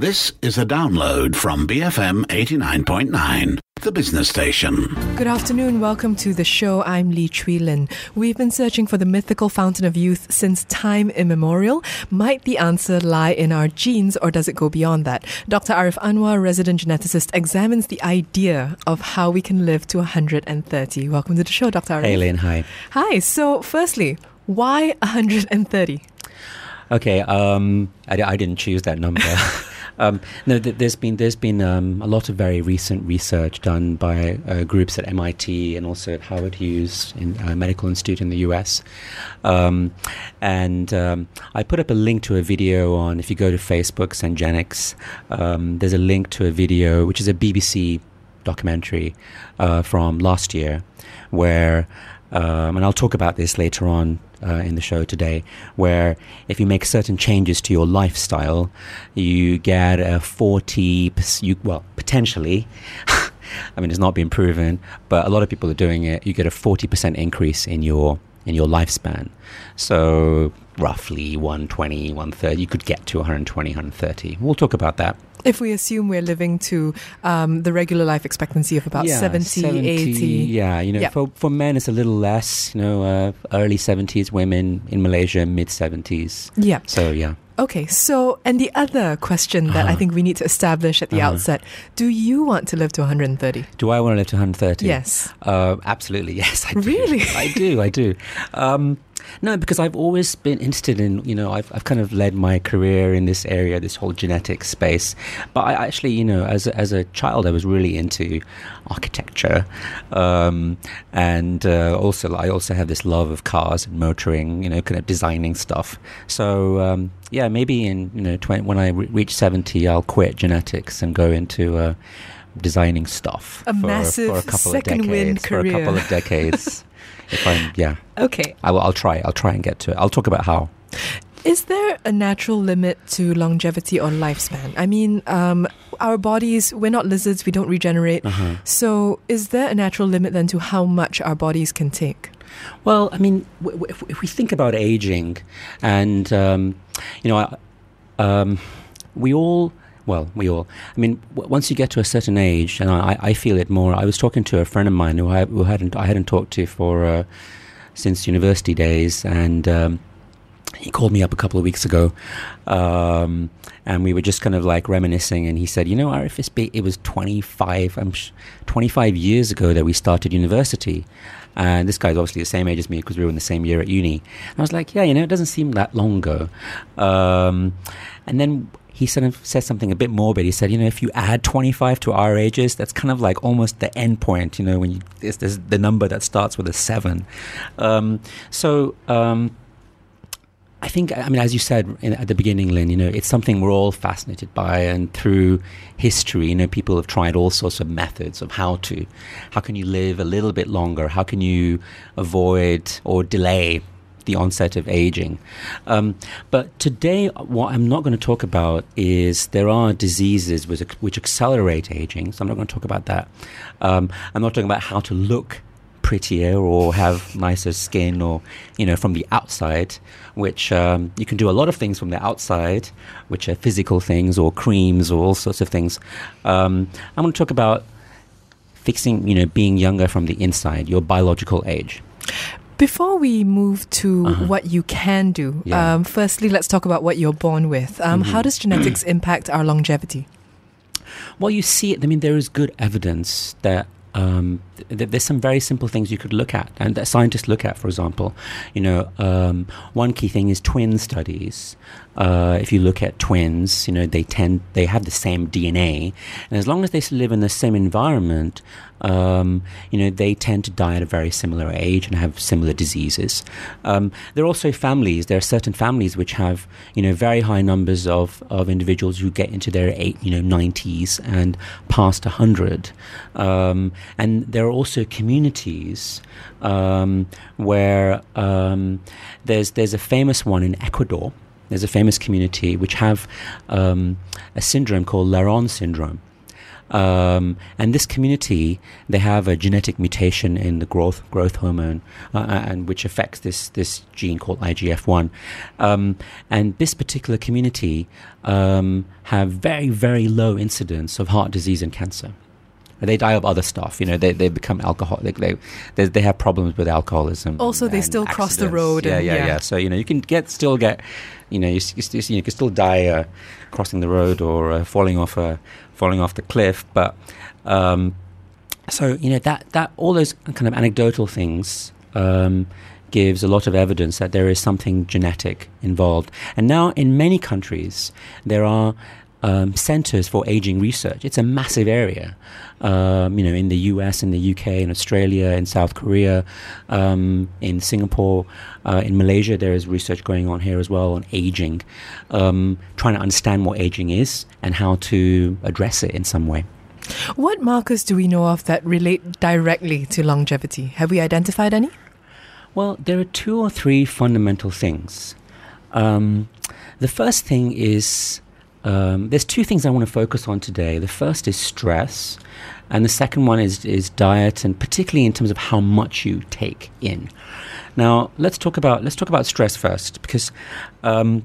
This is a download from BFM 89.9, the business station. Good afternoon. Welcome to the show. I'm Lee Chui Lin. We've been searching for the mythical fountain of youth since time immemorial. Might the answer lie in our genes, or does it go beyond that? Dr. Arif Anwar, resident geneticist, examines the idea of how we can live to 130. Welcome to the show, Dr. Arif. Hey, Lynn. Hi. Hi. So, firstly, why 130? Okay, I didn't choose that number. No, there's been a lot of very recent research done by groups at MIT and also at Howard Hughes Medical Institute in the US. And I put up a link to a video on, if you go to Facebook, Sengenics, there's a link to a video, which is a BBC documentary from last year, where, and I'll talk about this later on in the show today, where if you make certain changes to your lifestyle, you get a 40%, potentially, I mean, it's not been proven, but a lot of people are doing it, you get a 40% increase in your lifespan. So roughly 120, 130, you could get to 120, 130. We'll talk about that. If we assume we're living to the regular life expectancy of about 70, 80. Yeah, for men it's a little less, early 70s, women in Malaysia, mid 70s. Yeah. So, yeah. Okay, so, and the other question that I think we need to establish at the outset, do you want to live to 130? Do I want to live to 130? Yes. Absolutely, yes, I do. Really? I do. No, because I've always been interested in, I've kind of led my career in this area, this whole genetic space. But I actually, as a child, I was really into architecture. And also, I also have this love of cars and motoring, kind of designing stuff. So, maybe in, when I reach 70, I'll quit genetics and go into designing stuff. Massive for a couple second of decades, wind career. For a couple of decades. Okay. I'll try and get to it. I'll talk about how. Is there a natural limit to longevity or lifespan? I mean, our bodies, we're not lizards, we don't regenerate. So is there a natural limit then to how much our bodies can take? Well, I mean, if we think about aging, and, we all... I mean, once you get to a certain age, and I feel it more. I was talking to a friend of mine who I hadn't talked to for since university days, and he called me up a couple of weeks ago, and we were just kind of like reminiscing. And he said, Arif, it was 25 years ago that we started university. And this guy's obviously the same age as me because we were in the same year at uni. And I was like, it doesn't seem that long ago. And then he sort of said something a bit morbid. He said, if you add 25 to our ages, that's kind of like almost the end point, when there's the number that starts with a 7. I think, as you said at the beginning, Lynn, it's something we're all fascinated by, and through history, people have tried all sorts of methods of how can you live a little bit longer? How can you avoid or delay the onset of aging? But today, what I'm not going to talk about is there are diseases which accelerate aging, so I'm not going to talk about that. I'm not talking about how to look prettier or have nicer skin or, from the outside, which you can do a lot of things from the outside, which are physical things or creams or all sorts of things. I'm going to talk about fixing, being younger from the inside, your biological age. Before we move to what you can do, firstly, let's talk about what you're born with. How does genetics impact our longevity? Well, you see, there is good evidence that there's some very simple things you could look at, and that scientists look at. For example, one key thing is twin studies. If you look at twins, they have the same DNA, and as long as they live in the same environment, they tend to die at a very similar age and have similar diseases. There are also families. There are certain families which have, very high numbers of individuals who get into their 90s and past 100. And there are also communities where there's a famous one in Ecuador. There's a famous community which have a syndrome called Laron syndrome. And this community, they have a genetic mutation in the growth hormone, and which affects this gene called IGF-1. And this particular community have very, very low incidence of heart disease and cancer. They die of other stuff, they become alcoholic. They have problems with alcoholism. Also, they still cross the road. Yeah. So, you can still get, you can still die crossing the road or falling off the cliff. But, so, that all those kind of anecdotal things gives a lot of evidence that there is something genetic involved. And now in many countries, there are centers for aging research. It's a massive area, in the US, in the UK, in Australia, in South Korea, in Singapore, in Malaysia. There is research going on here as well on aging, trying to understand what aging is and how to address it in some way. What markers do we know of that relate directly to longevity? Have we identified any? Well, there are 2 or 3 fundamental things. The first thing is, there's 2 things I want to focus on today. The first is stress, and the second one is diet, and particularly in terms of how much you take in. Now, let's talk about stress first, because I'm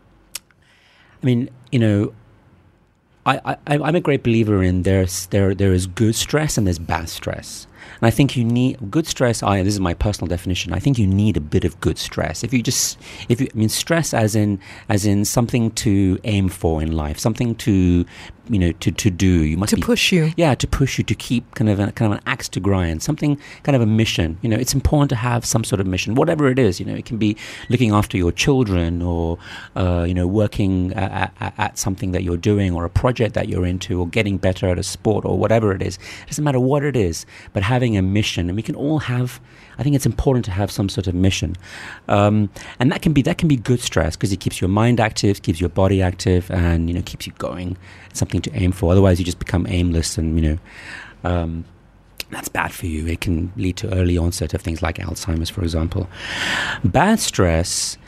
a great believer in there is good stress and there's bad stress. And I think you need good stress. This is my personal definition. I think you need a bit of good stress. Stress as in something to aim for in life, something to do. You must push you. Yeah, to push you, to keep kind of an axe to grind, something kind of a mission. It's important to have some sort of mission, whatever it is. It can be looking after your children, or working at something that you're doing, or a project that you're into, or getting better at a sport, or whatever it is. It doesn't matter what it is, but having a mission. And we can all have, I think it's important to have some sort of mission, and that can be good stress, because it keeps your mind active, keeps your body active, and keeps you going. It's something to aim for. Otherwise, you just become aimless, and that's bad for you. It can lead to early onset of things like Alzheimer's, for example. Bad stress.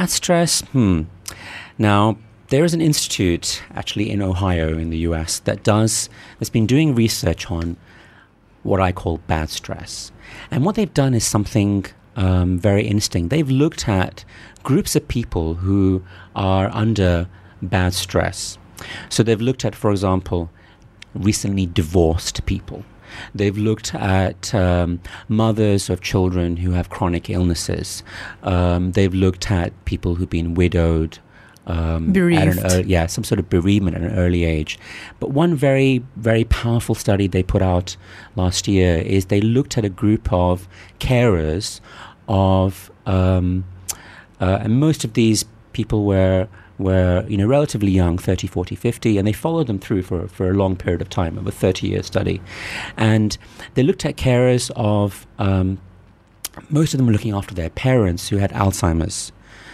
Now, there is an institute actually in Ohio in the US that's been doing research on what I call bad stress. And what they've done is something very interesting. They've looked at groups of people who are under bad stress. So they've looked at, for example, recently divorced people. They've looked at mothers of children who have chronic illnesses. They've looked at people who've been widowed, bereaved. Some sort of bereavement at an early age. But one very, very powerful study they put out last year is they looked at a group of carers of, and most of these people were relatively young, 30, 40, 50, and they followed them through for a long period of time, of a 30-year study. And they looked at carers of, most of them were looking after their parents who had Alzheimer's.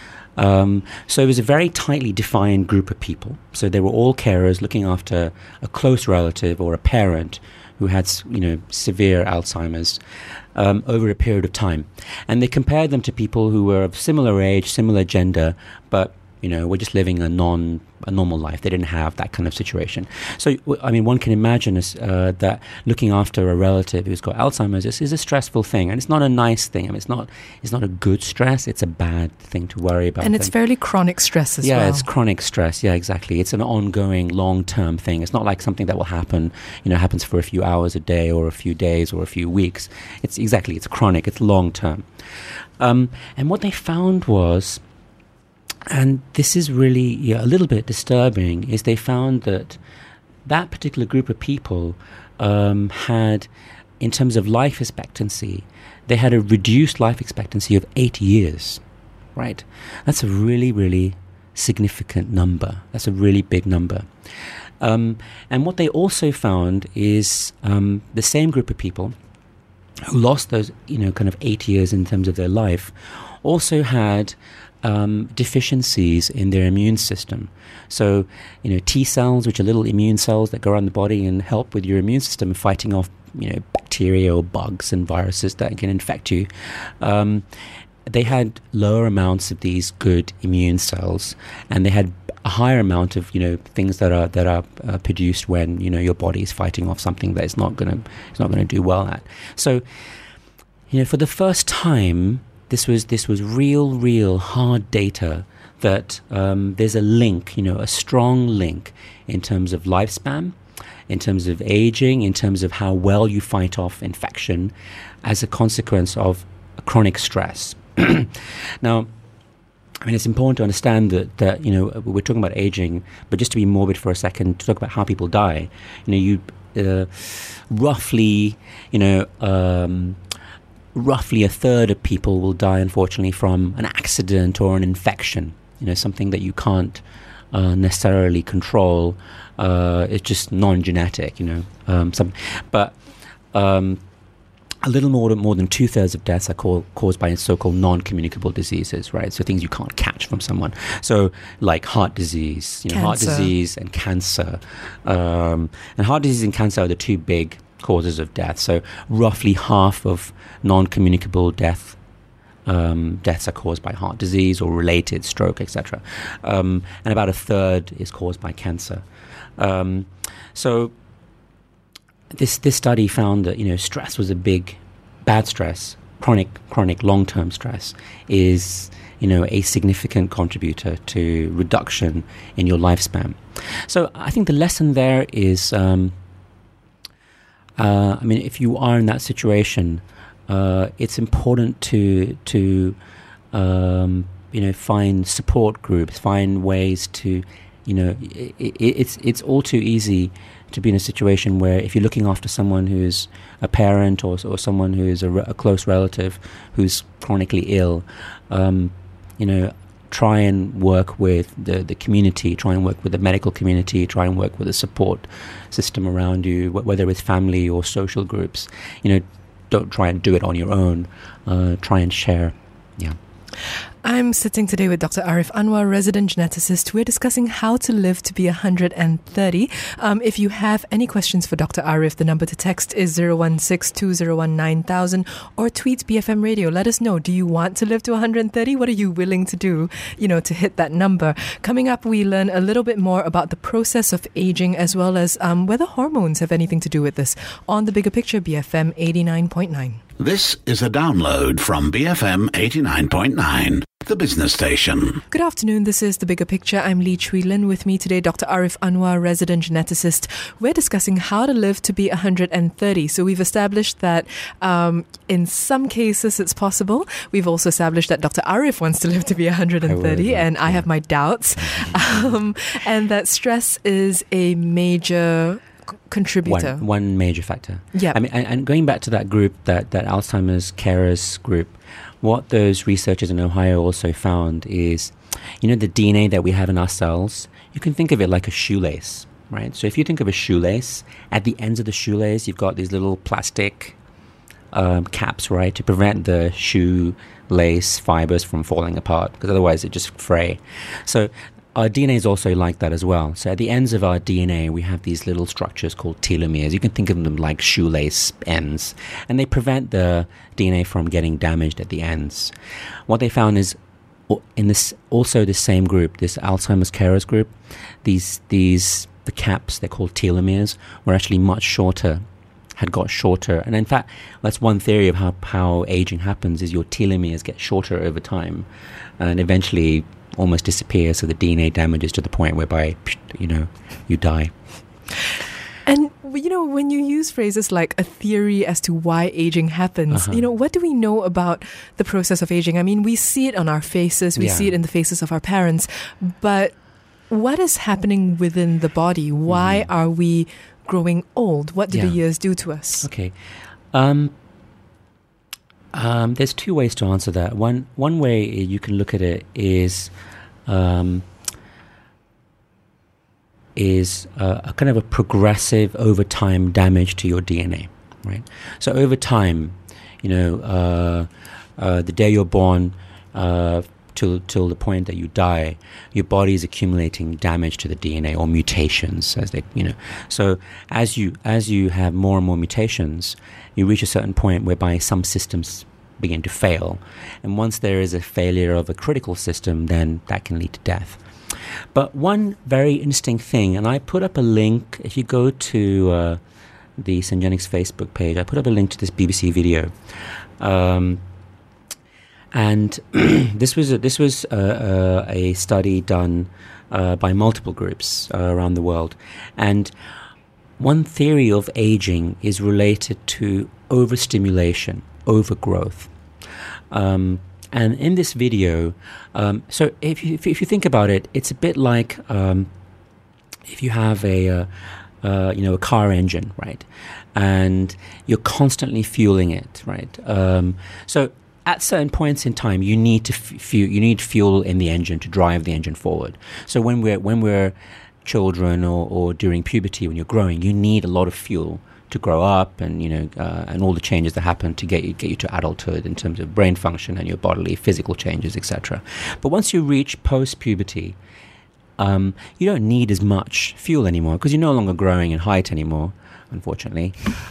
So it was a very tightly defined group of people. So they were all carers looking after a close relative or a parent who had, severe Alzheimer's over a period of time. And they compared them to people who were of similar age, similar gender, but were just living a normal life. They didn't have that kind of situation. So, one can imagine that looking after a relative who's got Alzheimer's is a stressful thing, and it's not a nice thing. It's not a good stress. It's a bad thing to worry about. And it's fairly chronic stress as well. Yeah, it's chronic stress. Yeah, exactly. It's an ongoing, long-term thing. It's not like something that will happen, happens for a few hours a day or a few days or a few weeks. It's chronic. It's long-term. And what they found was, and this is really a little bit disturbing, is they found that particular group of people had, in terms of life expectancy, they had a reduced life expectancy of 8 years, right? That's a really, really significant number. That's a really big number. And what they also found is the same group of people who lost those, kind of 8 years in terms of their life also had deficiencies in their immune system. So, T cells, which are little immune cells that go around the body and help with your immune system fighting off, bacteria or bugs and viruses that can infect you. They had lower amounts of these good immune cells, and they had a higher amount of things that are produced when your body is fighting off something that it's not going to do well at. So for the first time, this was real hard data that there's a link, a strong link in terms of lifespan, in terms of aging, in terms of how well you fight off infection as a consequence of chronic stress. Now, it's important to understand that we're talking about aging, but just to be morbid for a second, to talk about how people die. Roughly a third of people will die, unfortunately, from an accident or an infection. Something that you can't necessarily control. It's just non-genetic. But a little more than 2/3 of deaths are caused by so-called non-communicable diseases, right? So things you can't catch from someone. So like heart disease, heart disease and cancer. And heart disease and cancer are the two big causes of death. So roughly half of non-communicable deaths are caused by heart disease or related, stroke, etc. And about a third is caused by cancer. So this study found that stress was bad stress, chronic long-term stress is a significant contributor to reduction in your lifespan. So I think the lesson there is, if you are in that situation, it's important to find support groups, find ways to, it's all too easy to be in a situation where if you're looking after someone who's a parent or someone who is a close relative who's chronically ill, try and work with the community, try and work with the medical community, try and work with the support system around you, whether it's family or social groups. Don't try and do it on your own. Try and share. Yeah. I'm sitting today with Dr. Arif Anwar, resident geneticist. We're discussing how to live to be 130. If you have any questions for Dr. Arif, the number to text is 016-201-9000 or tweet BFM Radio. Let us know. Do you want to live to 130? What are you willing to do, to hit that number? Coming up, we learn a little bit more about the process of aging as well as whether hormones have anything to do with this on The Bigger Picture, BFM 89.9. This is a download from BFM 89.9, the business station. Good afternoon. This is The Bigger Picture. I'm Lee Chui Lin. With me today, Dr. Arif Anwar, resident geneticist. We're discussing how to live to be 130. So we've established that in some cases it's possible. We've also established that Dr. Arif wants to live to be 130, and I have my doubts. And that stress is a major contributor. One major factor. Yeah. And going back to that group, that Alzheimer's carers group, what those researchers in Ohio also found is, the DNA that we have in our cells, you can think of it like a shoelace, right? So if you think of a shoelace, at the ends of the shoelace, you've got these little plastic caps, right, to prevent the shoelace fibers from falling apart, because otherwise it just fray. So our DNA is also like that as well. So at the ends of our DNA, we have these little structures called telomeres. You can think of them like shoelace ends. And they prevent the DNA from getting damaged at the ends. What they found is, in this same group, this Alzheimer's carers group, the caps, they're called telomeres, were actually much shorter, had got shorter. And in fact, that's one theory of how aging happens, is your telomeres get shorter over time. And eventually almost disappear, so the DNA damages to the point whereby you die. And when you use phrases like a theory as to why aging happens, what do we know about the process of aging? We see it on our faces, we see it in the faces of our parents, but what is happening within the body? Why are we growing old? What do the years do to us? Okay. There's two ways to answer that. One way you can look at it is a kind of a progressive over time damage to your DNA, right? So over time, the day you're born till the point that you die, your body is accumulating damage to the DNA, or mutations, as they, So as you have more and more mutations, you reach a certain point whereby some systems begin to fail. And once there is a failure of a critical system, then that can lead to death. But one very interesting thing, and I put up a link, if you go to the Syngenics Facebook page, I put up a link to this BBC video. And this was a study done by multiple groups around the world. And one theory of aging is related to overstimulation, overgrowth. And in this video, so if you think about it, it's a bit like if you have a car engine, right, and you're constantly fueling it, right. So at certain points in time, you need fuel in the engine to drive the engine forward. So when we're children or during puberty, when you're growing, you need a lot of fuel to grow up, and and all the changes that happen to get you to adulthood in terms of brain function and your bodily physical changes, etc. But once you reach post-puberty, you don't need as much fuel anymore because you're no longer growing in height anymore, unfortunately.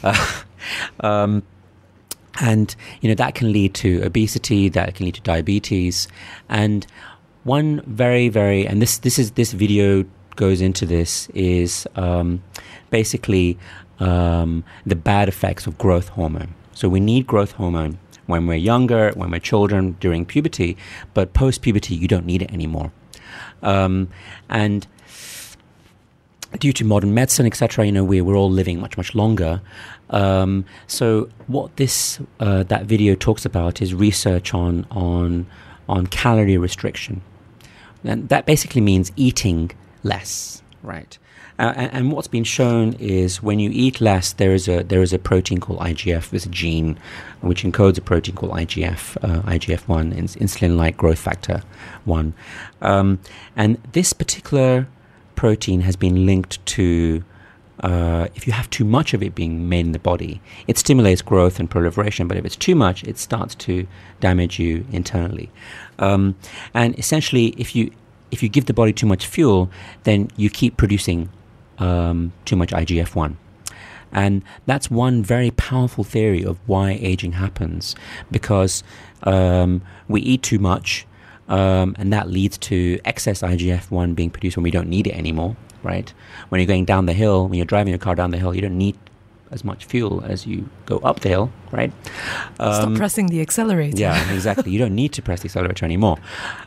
And that can lead to obesity, that can lead to diabetes, and one very, very, and this video goes into this, is basically the bad effects of growth hormone. So we need growth hormone when we're younger, when we're children, during puberty, but post-puberty you don't need it anymore. And due to modern medicine, etc., we're all living much, much longer. So what that video talks about is research on calorie restriction, and that basically means eating less, right? And what's been shown is when you eat less, there is a protein called IGF. There's a gene which encodes a protein called IGF-1, insulin-like growth factor 1, and this particular protein has been linked to if you have too much of it being made in the body, it stimulates growth and proliferation, but if it's too much, it starts to damage you internally. And essentially, if you give the body too much fuel, then you keep producing too much IGF-1. And that's one very powerful theory of why aging happens, because we eat too much, and that leads to excess IGF-1 being produced when we don't need it anymore, right? When you're going down the hill, when you're driving your car down the hill, you don't need as much fuel as you go up the hill, right? Stop pressing the accelerator. Yeah, exactly. You don't need to press the accelerator anymore.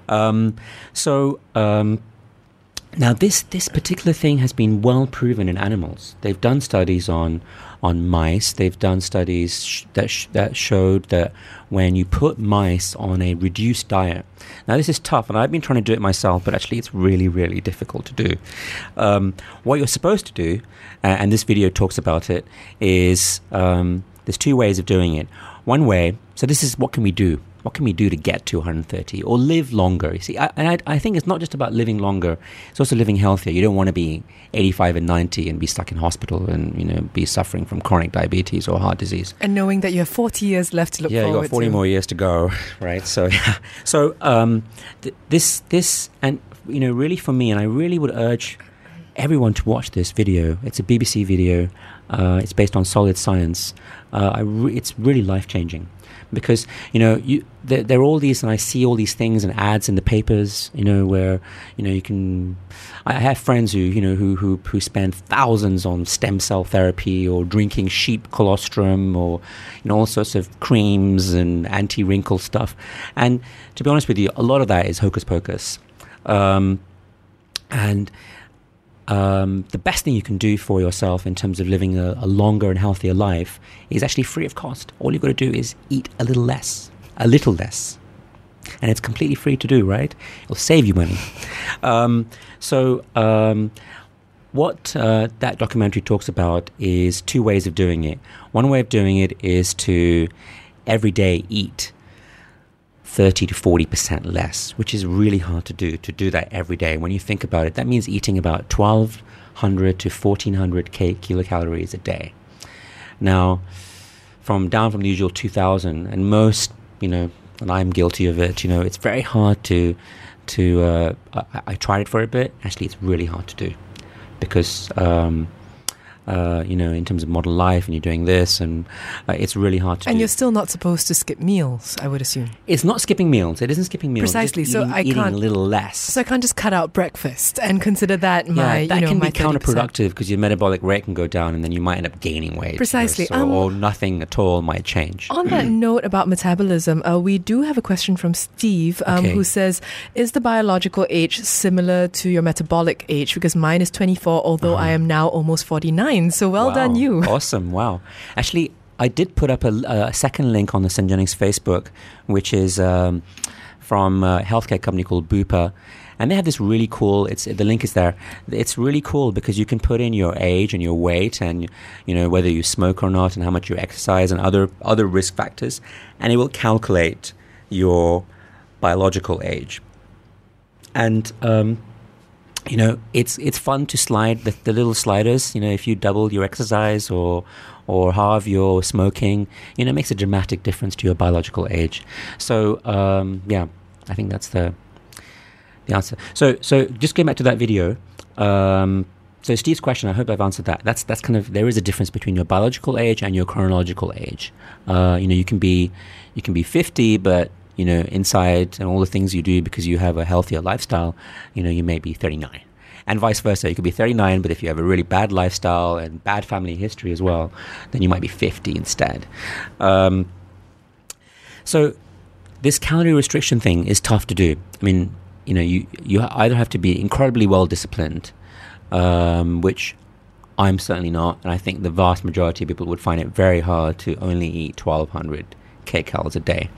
Now this particular thing has been well proven in animals. They've done studies on mice. They've done studies that showed that when you put mice on a reduced diet. Now this is tough, and I've been trying to do it myself, but actually it's really, really difficult to do. What you're supposed to do, and this video talks about it, is there's two ways of doing it. One way, so this is what can we do? What can we do to get to 130 or live longer? You see, I think it's not just about living longer, it's also living healthier. You don't want to be 85 and 90 and be stuck in hospital and be suffering from chronic diabetes or heart disease. And knowing that you have 40 years left to look forward to. Yeah, you've got 40 more years to go, right? So, this, and really for me, and I really would urge everyone to watch this video. It's a BBC video. It's based on solid science. It's really life-changing. Because there are all these, and I see all these things and ads in the papers, where you can. I have friends who spend thousands on stem cell therapy or drinking sheep colostrum or all sorts of creams and anti-wrinkle stuff. And to be honest with you, a lot of that is hocus pocus. The best thing you can do for yourself in terms of living a longer and healthier life is actually free of cost. All you've got to do is eat a little less. And it's completely free to do, right? It'll save you money. What that documentary talks about is two ways of doing it. One way of doing it is to every day eat 30 to 40% less, which is really hard to do that every day. When you think about it, that means eating about 1,200 to 1,400 kilocalories a day. Now, down from the usual 2,000, and most, and I'm guilty of it, it's very hard to I tried it for a bit. Actually, it's really hard to do because in terms of modern life, and you're doing this, and it's really hard to do. And you're still not supposed to skip meals, I would assume. It's not skipping meals. It isn't skipping meals. Precisely. It's so just eating a little less. So I can't just cut out breakfast and consider that my, that can my be 30%. counterproductive because your metabolic rate can go down, and then you might end up gaining weight. Precisely. Or nothing at all might change. On that note about metabolism, we do have a question from Steve who says, is the biological age similar to your metabolic age? Because mine is 24, although I am now almost 49. So well done you. Awesome. Wow. Actually, I did put up a second link on the Sengenic's Facebook, which is from a healthcare company called Bupa. And they have this really cool, the link is there. It's really cool because you can put in your age and your weight and, whether you smoke or not and how much you exercise and other risk factors. And it will calculate your biological age. And, it's fun to slide the little sliders. If you double your exercise or halve your smoking, it makes a dramatic difference to your biological age. So, I think that's the answer. So just going back to that video. So Steve's question, I hope I've answered that. That's kind of, there is a difference between your biological age and your chronological age. You can be 50, but inside and all the things you do because you have a healthier lifestyle, you may be 39. And vice versa. You could be 39, but if you have a really bad lifestyle and bad family history as well, then you might be 50 instead. So this calorie restriction thing is tough to do. I mean, you either have to be incredibly well disciplined, which I'm certainly not, and I think the vast majority of people would find it very hard to only eat 1,200 kcals a day.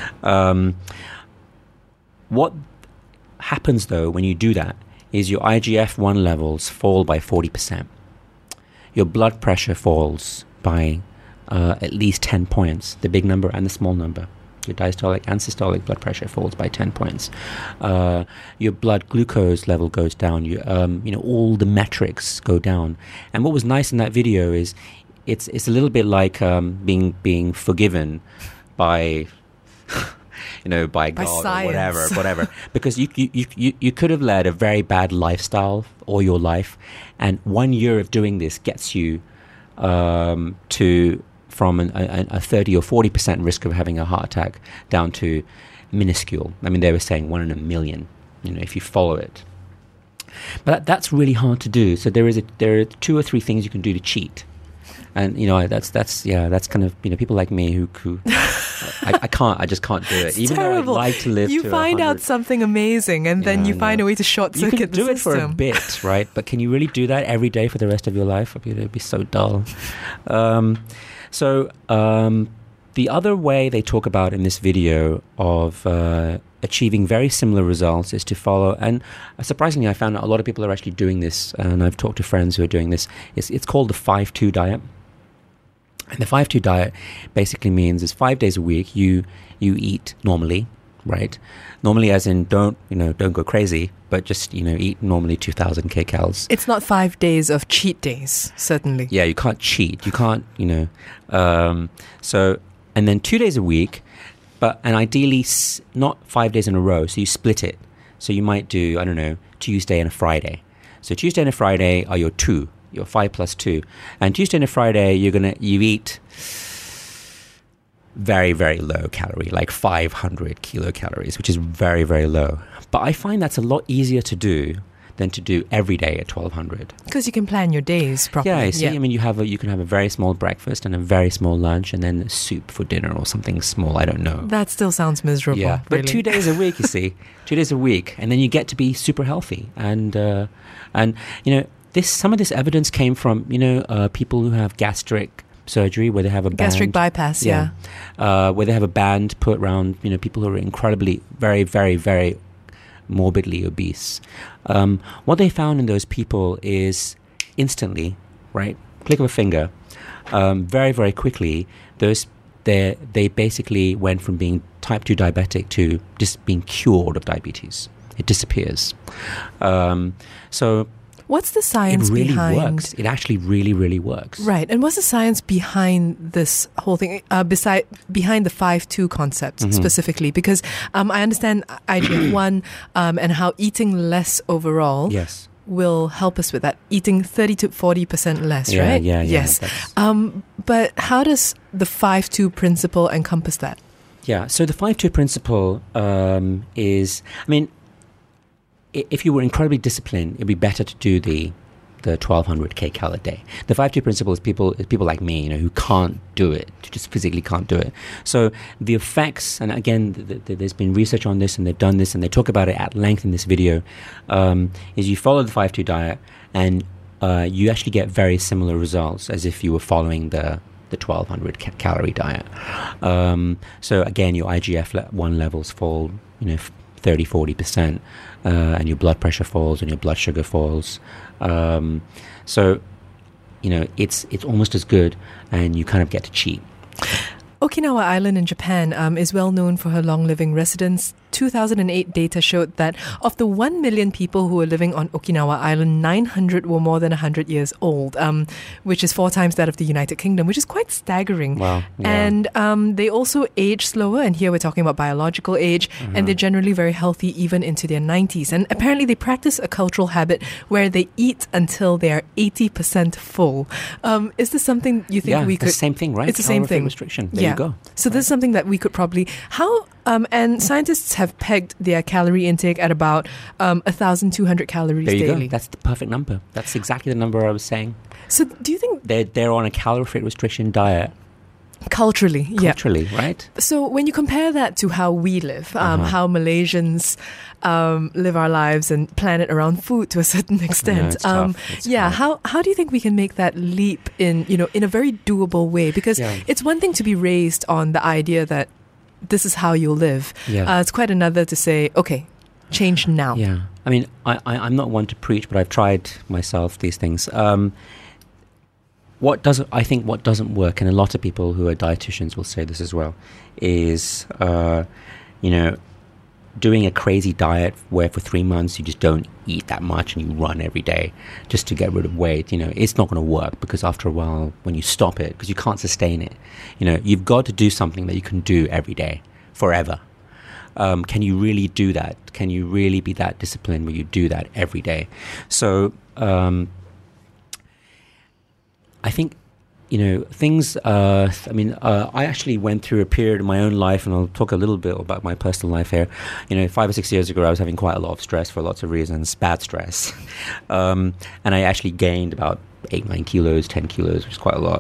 What happens though when you do that is your IGF-1 levels fall by 40%. Your blood pressure falls by at least 10 points, the big number and the small number. Your diastolic and systolic blood pressure falls by 10 points. Your blood glucose level goes down. All the metrics go down. And what was nice in that video is it's a little bit like being forgiven by by God science. or whatever. Because you could have led a very bad lifestyle all your life, and 1 year of doing this gets you from a 30 or 40% risk of having a heart attack down to minuscule. I mean, they were saying 1 in a million, if you follow it. But that's really hard to do. So there are 2 or 3 things you can do to cheat. And, that's kind of, people like me who I just can't do it. Even terrible. though I'd like to live you to find 100. out something amazing and then you find a way to short circuit You can do the it for a bit, right? But can you really do that every day for the rest of your life? I mean, it'd be so dull. So the other way they talk about in this video of achieving very similar results is to follow, and surprisingly I found out a lot of people are actually doing this, and I've talked to friends who are doing this. It's called the 5-2 diet. And the 5-2 diet basically means is 5 days a week you eat normally, right? Normally as in don't go crazy, but just, eat normally 2,000 kcals. It's not 5 days of cheat days, certainly. Yeah, you can't cheat. You can't, so, and then 2 days a week, and ideally not 5 days in a row. So you split it. So you might do, Tuesday and a Friday. So Tuesday and a Friday are your 2. Your 5 plus 2. And Tuesday and a Friday, you eat very, very low calorie, like 500 kilocalories, which is very, very low. But I find that's a lot easier to do than to do every day at 1,200. Because you can plan your days properly. Yeah, see, I mean, you can have a very small breakfast and a very small lunch and then soup for dinner or something small, I don't know. That still sounds miserable. Yeah, but really. 2 days a week, you see. 2 days a week. And then you get to be super healthy. And some of this evidence came from, people who have gastric surgery where they have a gastric bypass, yeah. Where they have a band put around, people who are incredibly, very, very, very morbidly obese. What they found in those people is instantly, right, click of a finger, very, very quickly, they basically went from being type 2 diabetic to just being cured of diabetes. It disappears. So what's the science it really behind... works. It actually really, really works. Right. And what's the science behind this whole thing, behind the 5-2 concept specifically? Because I understand IGF-1 and how eating less overall yes. will help us with that, eating 30 to 40% less, Yeah, right? yeah, yeah, Yes. that's- But how does the 5-2 principle encompass that? Yeah, so the 5-2 principle is, I mean, if you were incredibly disciplined, it'd be better to do the 1200 kcal a day. The 5-2 principle is people like me, who can't do it, who just physically can't do it. So the effects, and again, there's been research on this, and they've done this, and they talk about it at length in this video, is you follow the 5-2 diet, and you actually get very similar results as if you were following the 1200 calorie diet. So again, your IGF-1 levels fall, 30-40%, and your blood pressure falls and your blood sugar falls. So, it's almost as good, and you kind of get to cheat. Okinawa Island in Japan is well known for her long-living residents. 2008 data showed that of the 1 million people who were living on Okinawa Island, 900 were more than 100 years old, which is 4 times that of the United Kingdom, which is quite staggering. Wow. Yeah. And they also age slower, and here we're talking about biological age, and they're generally very healthy even into their 90s. And apparently they practice a cultural habit where they eat until they are 80% full. Is this something you think we could... It's the same thing, right? It's the same thing. Restriction. There you go. So this is something that we could probably... and scientists have pegged their calorie intake at about 1,200 calories There you daily. go. That's the perfect number. That's exactly the number I was saying. So do you think... They're on a calorific restriction diet. Culturally, Right? So when you compare that to how we live, how Malaysians live our lives and plan it around food to a certain extent, it's tough. It's hard. how do you think we can make that leap in a very doable way? Because it's one thing to be raised on the idea that this is how you'll live. Yeah. It's quite another to say, okay, change now. Yeah. I mean, I'm not one to preach, but I've tried myself these things. What doesn't work, and a lot of people who are dietitians will say this as well, is doing a crazy diet where for 3 months you just don't eat that much and you run every day just to get rid of weight. It's not going to work, because after a while, when you stop it, because you can't sustain it, you've got to do something that you can do every day forever. Can you really do that? Can you really be that disciplined where you do that every day? So I think, things, I actually went through a period in my own life, and I'll talk a little bit about my personal life here. 5 or 6 years ago, I was having quite a lot of stress for lots of reasons, bad stress. And I actually gained about 8-9 kilos, 10 kilos, which is quite a lot.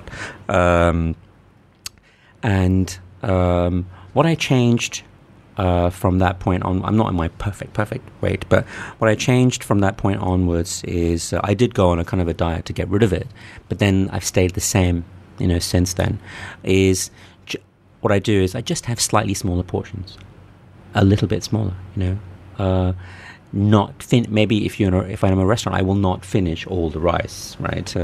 What I changed from that point on, I'm not in my perfect weight, but what I changed from that point onwards is I did go on a kind of a diet to get rid of it, but then I've stayed the same, since then. What I do is I just have slightly smaller portions, a little bit smaller, maybe if I'm in a restaurant, I will not finish all the rice, right?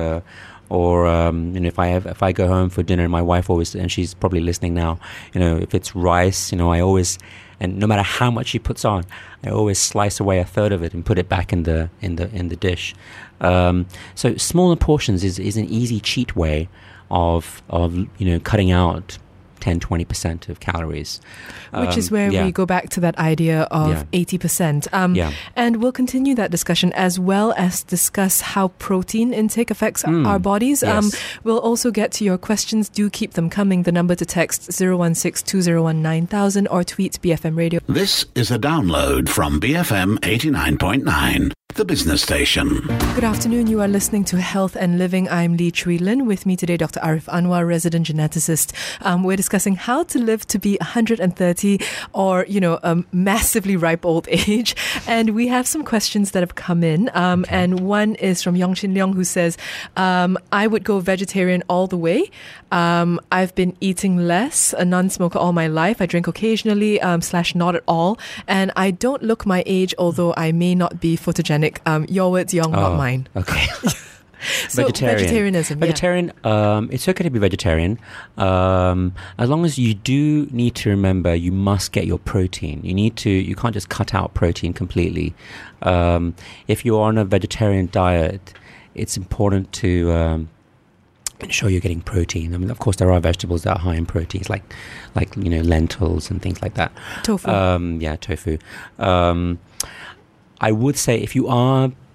If I go home for dinner, my wife always, and she's probably listening now, if it's rice, I always, and no matter how much she puts on, I always slice away a third of it and put it back in the dish. So smaller portions is an easy cheat way of cutting out 10-20% of calories, which is where we go back to that idea of 80%. And we'll continue that discussion, as well as discuss how protein intake affects our bodies. Yes. We'll also get to your questions. Do keep them coming. The number to text 016-201-9000 or tweet BFM Radio. This is a download from BFM 89.9. The business station. Good afternoon. You are listening to Health and Living. I'm Lee Chui Lin. With me today, Dr. Arif Anwar, resident geneticist. We're discussing how to live to be 130 or, a massively ripe old age. And we have some questions that have come in. And one is from Yong Chin Leong, who says, I would go vegetarian all the way. I've been eating less, a non-smoker all my life. I drink occasionally, / not at all. And I don't look my age, although I may not be photogenic. Your words, Yong, not mine. Okay. So vegetarianism. Vegetarian. It's okay to be vegetarian, as long as you do need to remember you must get your protein. You can't just cut out protein completely. If you're on a vegetarian diet, it's important to ensure you're getting protein. I mean, of course, there are vegetables that are high in proteins, like lentils and things like that. Tofu. Tofu. I would say if you are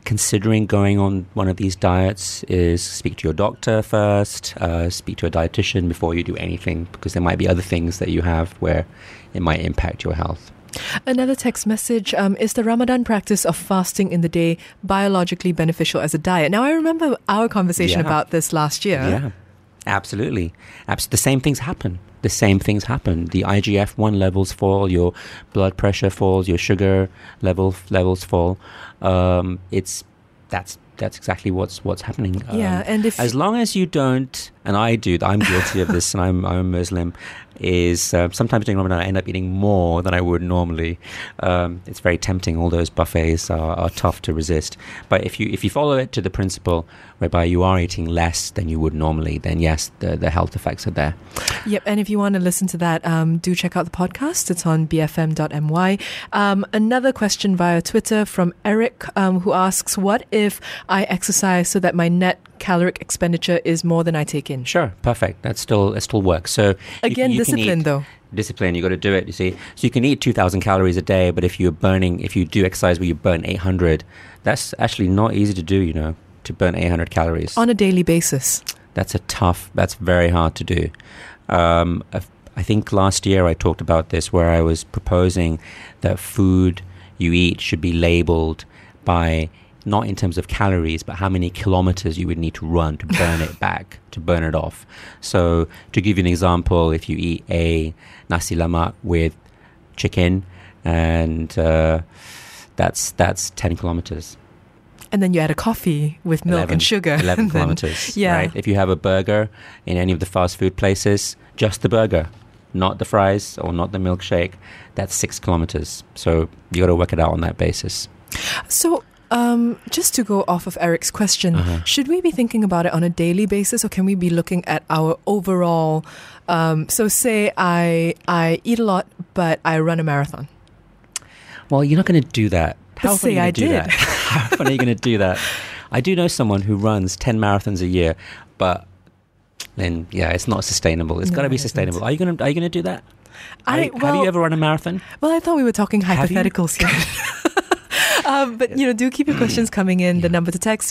considering going on one of these diets is speak to your doctor first, speak to a dietitian before you do anything, because there might be other things that you have where it might impact your health. Another text message, is the Ramadan practice of fasting in the day biologically beneficial as a diet? Now, I remember our conversation about this last year. Yeah, absolutely. The same things happen. The IGF-1 levels fall, your blood pressure falls, your sugar levels fall. That's exactly what's happening. And if as long as you don't, and I'm guilty of this, and I'm a Muslim, is sometimes during Ramadan I end up eating more than I would normally. It's very tempting. All those buffets are tough to resist. But if you follow it to the principle whereby you are eating less than you would normally, then yes, the health effects are there. Yep, and if you want to listen to that, do check out the podcast. It's on bfm.my. Another question via Twitter from Eric, who asks, what if I exercise so that my net caloric expenditure is more than I take in? Sure, perfect. That still works. So again, discipline though. Discipline, you got to do it, you see. So you can eat 2,000 calories a day, but if you do exercise where you burn 800, that's actually not easy to do, to burn 800 calories. On a daily basis. That's very hard to do. I think last year I talked about this, where I was proposing that food you eat should be labeled by, not in terms of calories, but how many kilometers you would need to run to burn it back, to burn it off. So to give you an example, if you eat a nasi lemak with chicken, and that's 10 kilometers. And then you add a coffee with milk and sugar. 11 kilometers, right? If you have a burger in any of the fast food places, just the burger, not the fries or not the milkshake, that's 6 kilometers. So you got to work it out on that basis. So just to go off of Eric's question, should we be thinking about it on a daily basis, or can we be looking at our overall, so say I eat a lot, but I run a marathon? Well, you're not going to do that. How often are you going to do that? How often are you going to do that? I do know someone who runs 10 marathons a year, but then, it's not sustainable. It's got to be sustainable. Are you going to do that? Have you ever run a marathon? Well, I thought we were talking hypotheticals here. But, do keep your questions coming in. The number to text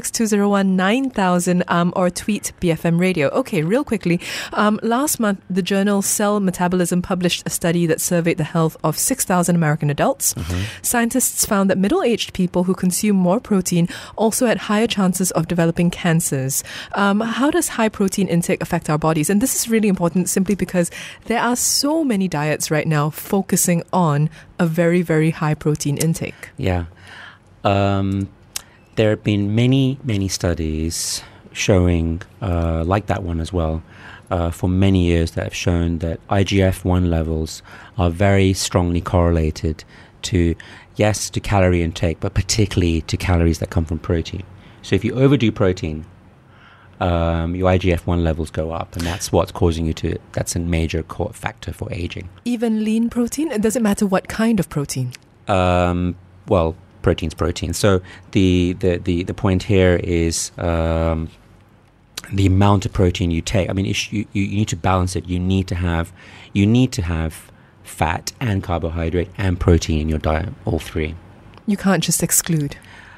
016-201-9000 or tweet BFM Radio. Okay, real quickly. Last month, the journal Cell Metabolism published a study that surveyed the health of 6,000 American adults. Scientists found that middle-aged people who consume more protein also had higher chances of developing cancers. How does high protein intake affect our bodies? And this is really important simply because there are so many diets right now focusing on a very, very high protein intake. Yeah. There have been many, many studies showing, like that one as well, for many years, that have shown that IGF-1 levels are very strongly correlated to calorie intake, but particularly to calories that come from protein. So if you overdo protein, your IGF-1 levels go up, and that's what's causing that's a major factor for aging. Even lean protein? It doesn't matter what kind of protein? Well, protein's protein. So the point here is the amount of protein you take. I mean, you need to balance it. You need to have fat and carbohydrate and protein in your diet, all three. You can't just exclude.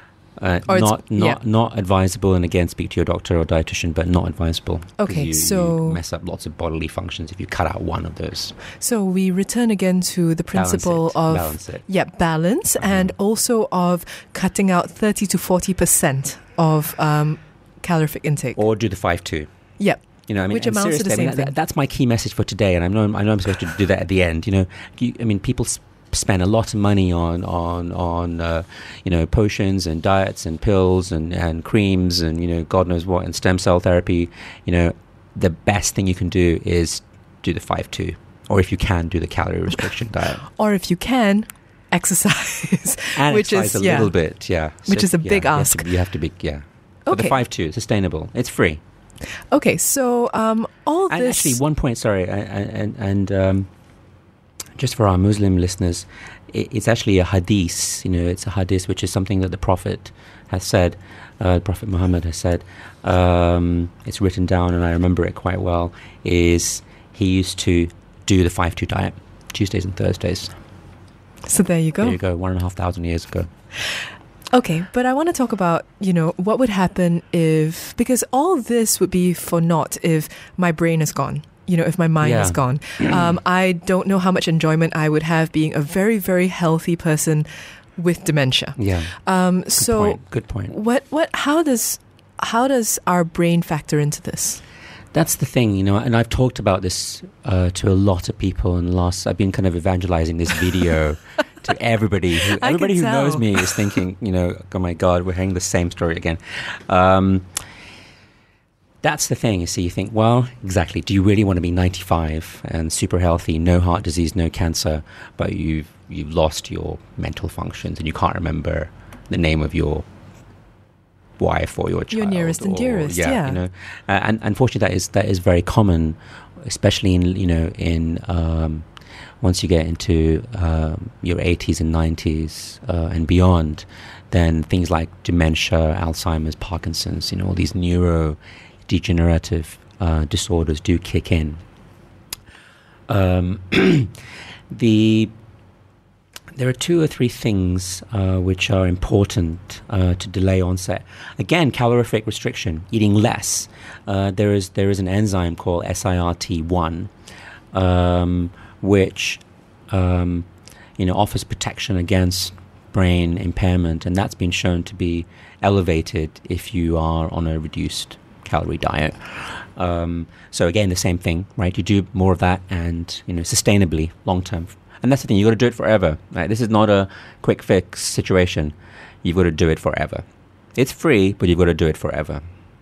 Not advisable, and again, speak to your doctor or dietitian, but not advisable. Okay, you mess up lots of bodily functions if you cut out one of those. So we return again to the principle of balance, and also of cutting out 30 to 40% of calorific intake, or do the 5-2. Yep. Which amounts to the same thing. That's my key message for today, and I know I'm supposed to do that at the end. People spend a lot of money on potions and diets and pills and creams and God knows what, and stem cell therapy. The best thing you can do is do the 5-2, or if you can, do the calorie restriction diet, or if you can, exercise, and which exercise is a little bit, so which is a big ask. You have to be But the 5-2 is sustainable. It's free. Okay, so all and this. Actually, one point. Sorry, and just for our Muslim listeners, it's actually a hadith. It's a hadith, which is something that the Prophet has said. Prophet Muhammad has said. It's written down, and I remember it quite well. Is he used to do the 5-2 diet, Tuesdays and Thursdays. So there you go. 1,500 years ago. Okay, but I want to talk about, what would happen because all this would be for naught if my brain is gone. If my mind is gone. I don't know how much enjoyment I would have being a very, very healthy person with dementia. Yeah. Good point. How does our brain factor into this? That's the thing, and I've talked about this to a lot of people in the last. I've been kind of evangelizing this video to everybody. Everybody who knows me is thinking, oh my God, we're hearing the same story again. That's the thing. You think, well, exactly. Do you really want to be 95 and super healthy, no heart disease, no cancer, but you've lost your mental functions and you can't remember the name of your wife or your child, your nearest and dearest? Yeah. And unfortunately, that is very common, especially in once you get into your 80s and 90s and beyond. Then things like dementia, Alzheimer's, Parkinson's, all these neurodegenerative disorders do kick in. There are 2 or 3 things which are important to delay onset. Again, calorific restriction, eating less. There is an enzyme called SIRT1, which offers protection against brain impairment, and that's been shown to be elevated if you are on a reduced calorie diet. So again, the same thing, right? You do more of that and sustainably, long term. And that's the thing, you've got to do it forever. Right? This is not a quick fix situation. You've got to do it forever. It's free, but you've got to do it forever.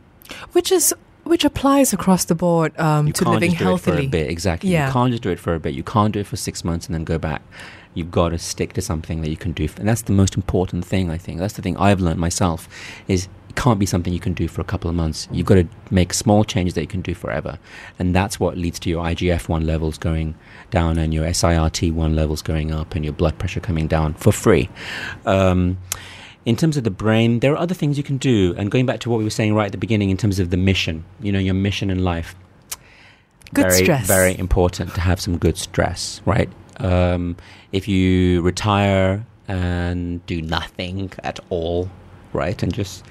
Which applies across the board to living healthily. You can't just do it for a bit, exactly. Yeah. You can't just do it for a bit. You can't do it for 6 months and then go back. You've got to stick to something that you can do. And that's the most important thing, I think. That's the thing I've learned myself, is it can't be something you can do for a couple of months. You've got to make small changes that you can do forever. And that's what leads to your IGF-1 levels going down and your SIRT1 levels going up and your blood pressure coming down for free. In terms of the brain, there are other things you can do. And going back to what we were saying right at the beginning in terms of the mission, your mission in life. Good stress. Very important to have some good stress, right? If you retire and do nothing at all, right, and just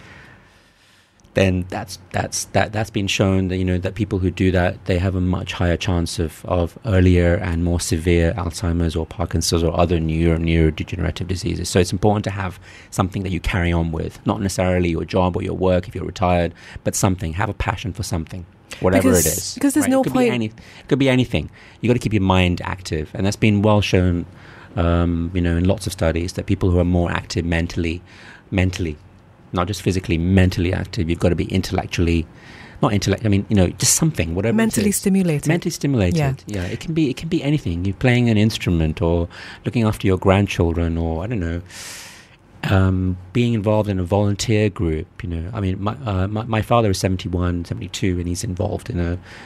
then that's been shown that that people who do that, they have a much higher chance of earlier and more severe Alzheimer's or Parkinson's or other neurodegenerative diseases. So it's important to have something that you carry on with, not necessarily your job or your work if you're retired, but something. Have a passion for something. Whatever it is. Because there's no point. It could be anything. You got to keep your mind active, and that's been well shown, in lots of studies, that people who are more active mentally, not just physically, mentally active. You've got to be intellectually, just something, whatever. Mentally stimulated. Mentally stimulated. Yeah. It can be anything. You're playing an instrument, or looking after your grandchildren, or I don't know. Being involved in a volunteer group, my father is 71, 72, and he's involved in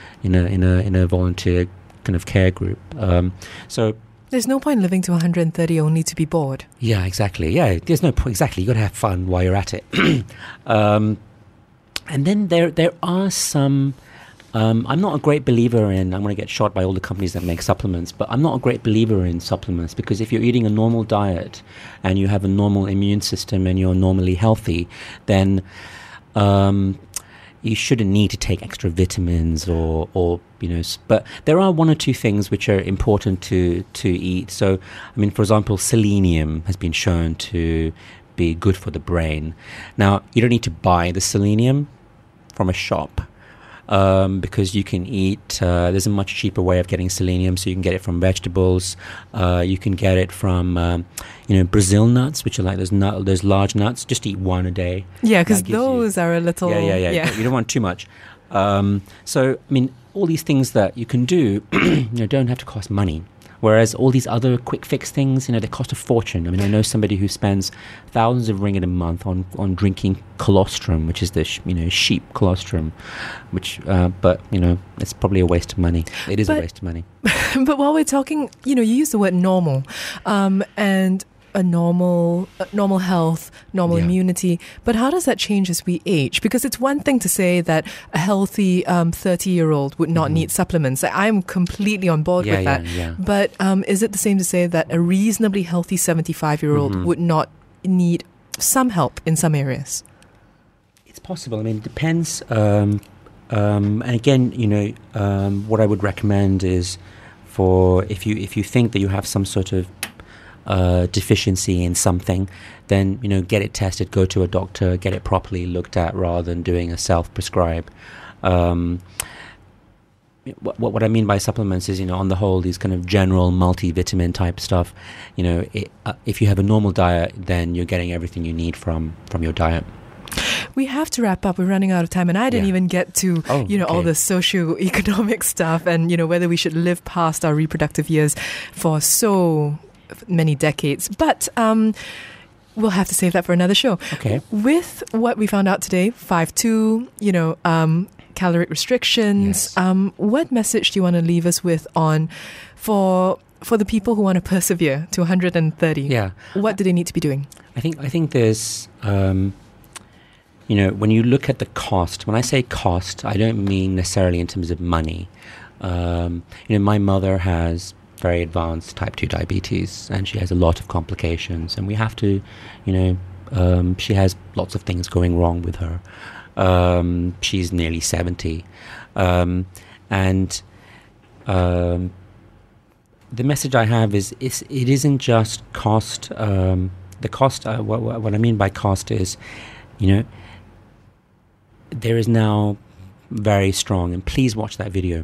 a volunteer kind of care group. So there's no point living to 130 only to be bored. Yeah, exactly. Yeah, there's no point. Exactly, you got to have fun while you're at it. And then there are some. I'm not a great believer in, I'm going to get shot by all the companies that make supplements, but I'm not a great believer in supplements, because if you're eating a normal diet and you have a normal immune system and you're normally healthy, then you shouldn't need to take extra vitamins or but there are 1 or 2 things which are important to eat. So, for example, selenium has been shown to be good for the brain. Now, you don't need to buy the selenium from a shop. Because you can eat, there's a much cheaper way of getting selenium, so you can get it from vegetables. You can get it from, Brazil nuts, which are like those large nuts. Just eat 1 a day. Yeah, because those are a little... Yeah. You don't want too much. So, all these things that you can do, don't have to cost money. Whereas all these other quick fix things, they cost a fortune. I know somebody who spends thousands of ringgit a month on drinking colostrum, which is the sheep colostrum, which but it's probably a waste of money. It is a waste of money. But while we're talking, you use the word normal, and a normal health, normal immunity. But how does that change as we age? Because it's one thing to say that a healthy 30-year-old would not need supplements. I'm completely on board with that. Yeah. But is it the same to say that a reasonably healthy 75-year-old would not need some help in some areas? It's possible. I mean, it depends. And again, what I would recommend is for if you think that you have some sort of deficiency in something, then get it tested, go to a doctor, get it properly looked at rather than doing a self-prescribe. What I mean by supplements is, on the whole, these kind of general multivitamin type stuff. If you have a normal diet, then you're getting everything you need from your diet. We have to wrap up. We're running out of time, and I didn't even get to all the socio-economic stuff and whether we should live past our reproductive years for so many decades. But we'll have to save that for another show. Okay. With what we found out today, 5-2, caloric restrictions. Yes. What message do you want to leave us with for the people who want to persevere to 130? Yeah. What do they need to be doing? I think there's when you look at the cost. When I say cost, I don't mean necessarily in terms of money. My mother has very advanced type 2 diabetes, and she has a lot of complications, and we have to, she has lots of things going wrong with her. She's nearly 70, and the message I have is it isn't just cost. The cost, what I mean by cost is, there is now very strong, and please watch that video.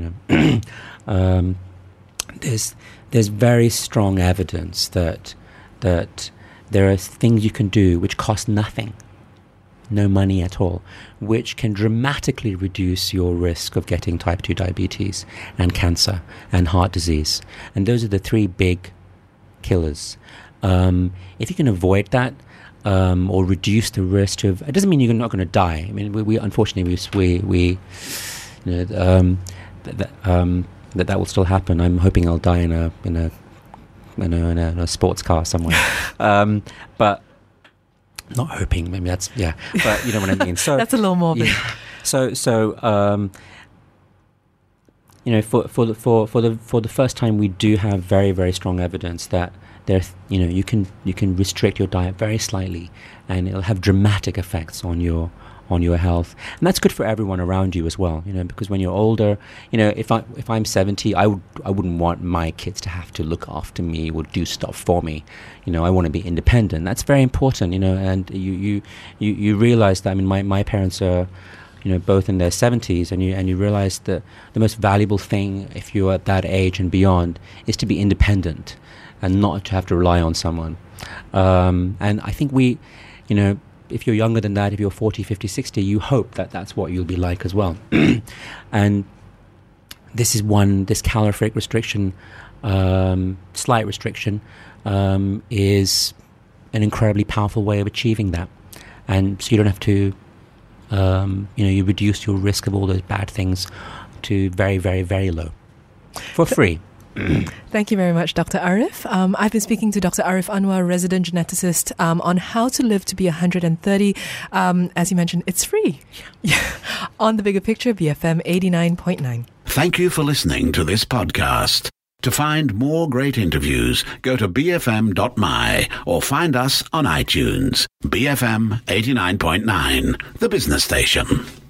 There's very strong evidence that there are things you can do which cost nothing, no money at all, which can dramatically reduce your risk of getting type 2 diabetes and cancer and heart disease. And those are the three big killers. If you can avoid that, or reduce the risk of, it doesn't mean you're not going to die. I mean, we unfortunately that will still happen. I'm hoping I'll die in a sports car somewhere, but not hoping. Maybe that's but you know what I mean. So that's a little morbid. Yeah. So for the first time, we do have very, very strong evidence that you can restrict your diet very slightly, and it'll have dramatic effects on your health, and that's good for everyone around you as well. Because when you're older, if I'm 70, I wouldn't want my kids to have to look after me or do stuff for me. I want to be independent. That's very important. And you realize that. I mean, my parents are, both in their 70s, and you realize that the most valuable thing, if you're at that age and beyond, is to be independent and not to have to rely on someone. And I think if you're younger than that, if you're 40, 50, 60, you hope that that's what you'll be like as well. And this calorific restriction, slight restriction, is an incredibly powerful way of achieving that. And so you don't have to, you reduce your risk of all those bad things to very, very, very low for free. Thank you very much, Dr. Arif. I've been speaking to Dr. Arif Anwar, resident geneticist, on how to live to be 130. As you mentioned, it's free. On The Bigger Picture, BFM 89.9. Thank you for listening to this podcast. To find more great interviews, go to bfm.my or find us on iTunes. BFM 89.9, the business station.